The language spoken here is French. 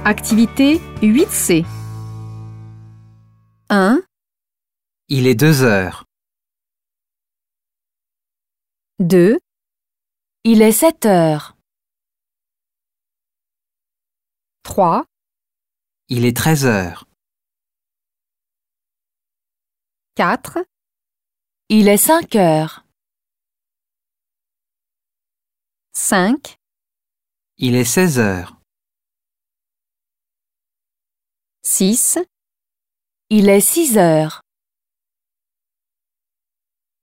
Activité 8C. 1, Il est 2 heures. 2, Il est 7 heures. 3, Il est 13 heures. 4, Il est 5 heures. 5, Il est 16 heures. 6, Il est 6 heures.